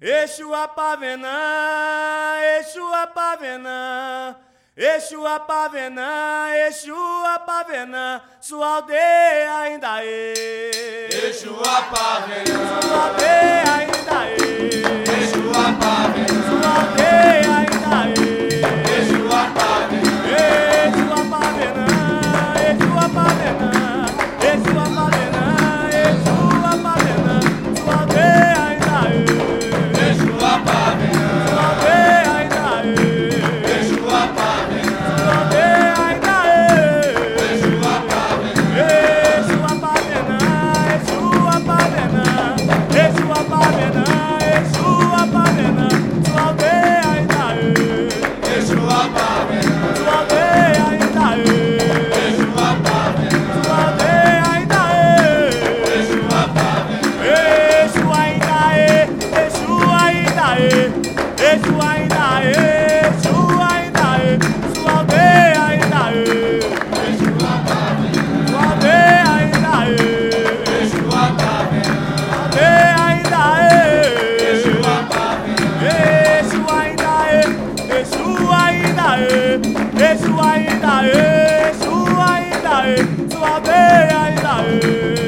Exu Apavenã, Exu Apavenã, Exu Apavenã, Exu Apavenã, sua aldeia ainda é. Exu Apavenã, sua aldeia ainda é. Exu Apavenã, sua aldeia ainda é. Exu Apavenã, Exu Apavenã, Exu Apavenã, Exu Apavenã, Exu Apavenã, sua aldeia ainda é. Exu Apavenã, Sua aldeia ainda é. Exu Apavenã, Sua aldeia ainda é. Exu Apavenã, Exu Apavenã, Exu Apavenã, Exu Apavenã, Exu Apavenã, sua aldeia ainda é. Exu Apavenã, Sua aldeia ainda é. Exu Apavenã, Sua aldeia ainda é. Exu Apavenã, Exu ainda é. Exu ainda é. Exu ainda é. Exu ainda é. Sua aldeia ainda é. Exu Apavenã, Sua aldeia ainda é. Exu Apavenã, Aldeia ainda é. Exu Apavenã, Exu ainda é. Exu ainda é. Exu ainda é. Exu ainda é. Sua aldeia ainda é.